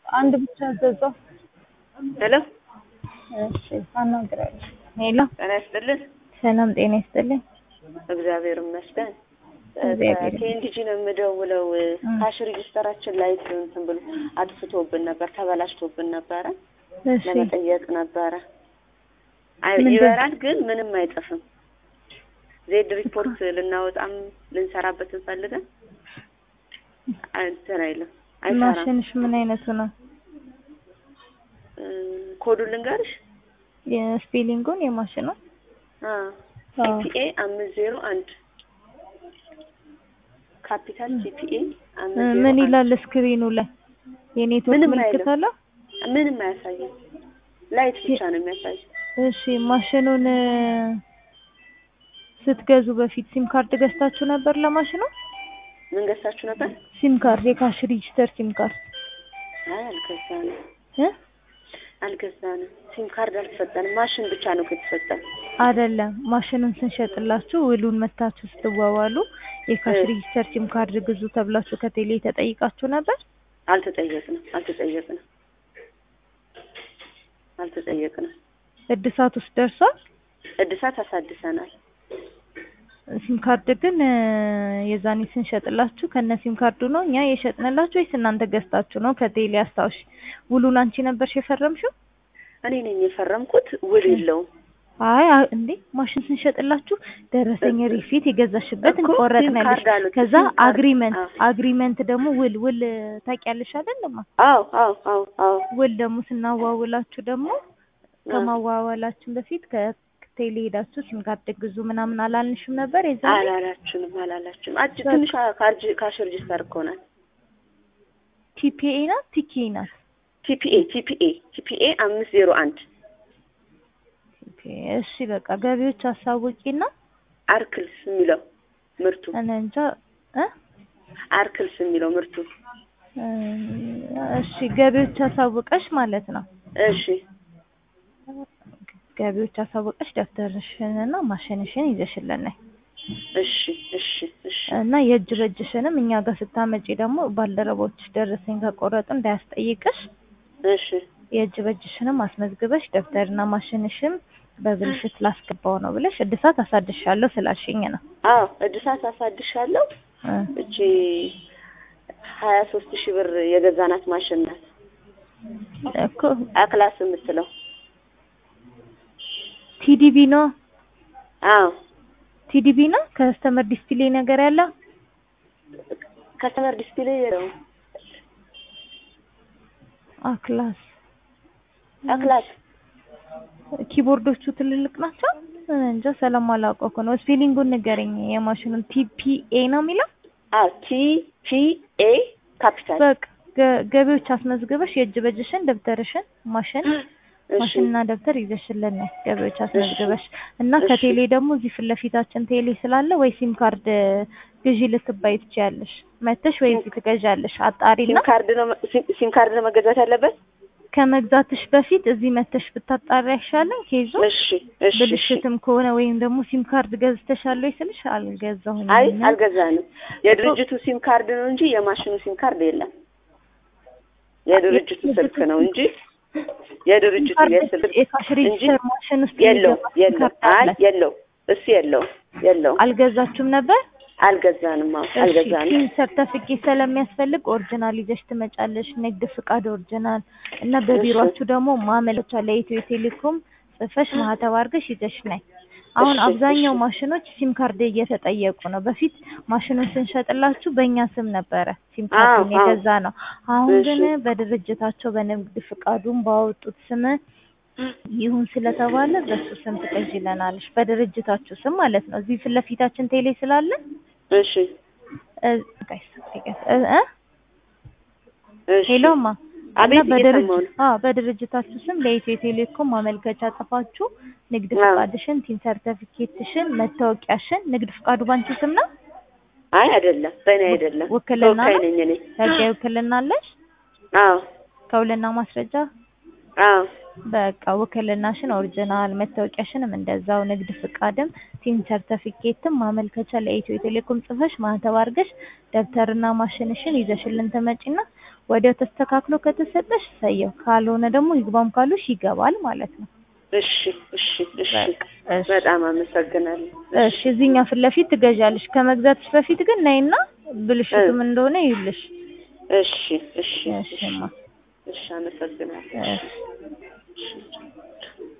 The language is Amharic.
አንድ ብቻ አዘዘው። ሄሎ እሺ አናግራለሁ። ሄሎ ጤና ይስጥልን። ሰላም ጤና ይስጥልኝ። እግዚአብሔር ይመስገን። እግዚአብሔር ከኬንዲጂ ነው የምደውለው። ካሽ ሬጂስተራችን ላይ እንትን ብሎ አጥፍቶብን ነበር፣ ተበላሽቶብን ነበረ። እሺ ለመጠየቅ ነበረ። ምንድን- ይበራል ግን ምንም አይጠፍም። ዜድ ሪፖርት ልናወጣም ልንሰራበት እንፈልገን እንትን አይልም፣ አይሰራም። ማሽንሽ ምን አይነቱ ነው? ኮዱን ልንገርሽ። የስፔሊንጉን የማሽኑ ሲፒኤ 501 ካፒታል ሲፒኤ 501 ምን ይላል ስክሪኑ ላይ? የኔትወርክ ምንም ምልክት አይልም። አለ? ምንም አያሳይም። ላይት ብቻ ነው የሚያሳይ። እሺ ማሽኑን ስትገዙ በፊት ሲም ካርድ ገዝታችሁ ነበር ለማሽኑ? ምን ገዝታችሁ ነበር? ሲም ካርድ የካሽ ሬጂስተር ሲም ካርድ አይ አልገዛንም። ሲም ካርድ አልተሰጠንም። ማሽን ብቻ ነው ከተሰጠን። አይደለም ማሽኑን ስንሸጥላችሁ ውሉን መታችሁ ስትዋዋሉ የካሽ ሬጂስተር ሲም ካርድ ግዙ ተብላችሁ ከቴሌ ተጠይቃችሁ ነበር? አልተጠየቅንም። እድሳት ውስጥ ደርሷል? እድሳት አሳድሰናል። ሲም ካርድ ግን የዛኔ ስንሸጥላችሁ ከነ ሲም ካርዱ ነው እኛ የሸጥንላችሁ ወይስ እናንተ ገዝታችሁ ነው ከቴሌ? አስታውሽ። ውሉን አንቺ ነበርሽ የፈረምሽው? እኔ ነኝ የፈረምኩት። ውል የለውም። አይ እንዴ ማሽን ስንሸጥላችሁ ደረሰኝ ሪሲት የገዛሽበትን እኮ ቆረጥነልሽ። ሲም ካርድ አሉት። ከዛ ሲም ካርድ አግሪመንት ደግሞ ውል ታውቂያለሽ አይደለም? አዎ ውል ደግሞ ስናዋውላችሁ ደግሞ ከማዋዋላችን በፊት ከቴሌ ሄዳችሁ ሲም ካርድ ግዙ ምናምን አላልንሽም ነበር? የዛኔ አላላችሁም። ትንሽ ካሽ ሬጂስተር እኮ ናት። ቲፒኤ ናት ቲኬ ናት? ቲፒኤ 501 እሺ በቃ ገቢዎች አሳውቂና አርክልስ የሚለው ምርቱ እኔ እንጃ አርክልስ የሚለው ምርቱ። እሺ ገቢዎች አሳውቀሽ ማለት ነው። እሺ ገቢዎች አሳውቀሽ ደብተርሽንና ማሽንሽን ይዘሽልን ነይ። እሺ እና የእጅ በእጅሽንም እኛ ጋር ስታመጪ ደግሞ ባልደረቦች ደረሰኝ ከቆረጡ እንዳያስጠይቅሽ። እሺ የእጅ በእጅሽንም አስመዝግበሽ ደብተርና ማሽንሽም በብልሽት ላስገባው ነው ብለሽ እድሳት አሳድሻለሁ ስላልሽኝ ነው። አዎ እድሳት አሳድሻለሁ። እቺ 23000 ብር የገዛናት ማሽን ናት እኮ አክላስ የምትለው ቲዲቢ ነው። አዎ ቲዲቢ ነው። ከስተመር ዲስፕሌይ ነገር ያለ ከስተመር ዲስፕሌይ ነው። አክላስ ኪቦርዶቹ ትልልቅ ናቸው። እንጃ ስለማላውቀው እኮ ነው። ስፔሊንጉን ንገረኝ የማሽኑን። ቲፒኤ ነው የሚለው? አዎ ቲፒኤ ካፒታል። በቃ ገቢዎች አስመዝግበሽ የእጅ በእጅሽን ደብተርሽን ማሽንና ደብተር ይዘሽልን ነው ገቢዎች አስመዝግበሽ። እና ከቴሌ ደግሞ እዚህ ፊት ለፊታችን ቴሌ ስላለ ወይ ሲም ካርድ ግዢ ልትባይ ትችያለሽ። መተሽ ወይ እዚህ ትገዣለሽ። አጣሪና ሲም ካርድ ነው መገዛት ያለበት። ከመግዛትሽ በፊት እዚህ መተሽ ብታጣሪ አይሻልም? ኬዙ ብልሽትም ከሆነ ወይም ደግሞ ሲም ካርድ ገዝተሻል ወይ ስልሽ አልገዛሁኝም። አይ አልገዛንም። የድርጅቱ ሲም ካርድ ነው እንጂ የማሽኑ ሲም ካርድ የለም። የድርጅቱ ስልክ ነው እንጂ የድርጅቱ የስልክ የካሽ ሬጂስተር ማሽን ውስጥ የለው። እሱ የለው። አልገዛችሁም ነበር? አልገዛንም። ፒን ሰርተፊኬት ስለሚያስፈልግ ኦሪጂናል ይዘሽ ትመጫለሽ። ንግድ ፍቃድ ኦሪጂናል እና በቢሮአችሁ ደግሞ ማመልከቻ ለኢትዮ ቴሌኮም ጽፈሽ ማህተብ አድርገሽ ይዘሽ ነይ። አሁን አብዛኛው ማሽኖች ሲም ካርድ እየተጠየቁ ነው። በፊት ማሽኑን ስንሸጥላችሁ በእኛ ስም ነበረ ሲም ካርዱን የገዛ ነው። አሁን ግን በድርጅታቸው በንግድ ፍቃዱን ባወጡት ስም ይሁን ስለተባለ በሱ ስም ትቀይለናለሽ። በድርጅታችሁ ስም ማለት ነው። እዚህ ፊት ለፊታችን ቴሌ ስላለ እሺ ሄሎማ አቤት በድርጅታችሁ ስም ለኢትዮ ቴሌኮም ማመልከቻ ጽፋችሁ ንግድ ፍቃድሽን፣ ቲን ሰርቲፊኬትሽን፣ መታወቂያሽን። ንግድ ፍቃዱ ባንቺ ስም ነው? አይ አይደለም፣ በእኔ አይደለም። ውክልና ነኝ እኔ። ህጋዊ ውክልና አለሽ? አዎ። ከውልና ማስረጃ አዎ በቃ ውክልናሽን ኦሪጂናል፣ መታወቂያሽንም እንደዛው፣ ንግድ ፍቃድም፣ ቲን ሰርተፊኬትም፣ ማመልከቻ ለኢትዮ ቴሌኮም ጽፈሽ ማህተብ አድርገሽ ደብተርና ማሽንሽን ይዘሽልን ትመጪና ወዲያው ተስተካክሎ ከተሰጠሽ ሰየው፣ ካልሆነ ደግሞ ይግባም ካሉሽ ይገባል ማለት ነው። እሺ እሺ እሺ እሺ በጣም አመሰግናለሁ። እሺ እዚህኛ ፊት ለፊት ትገዣለሽ። ከመግዛትሽ በፊት ግን ነይና ብልሽቱም እንደሆነ ይልሽ። እሺ እሺ እሺማ እሺ አመሰግናለሁ። እሺ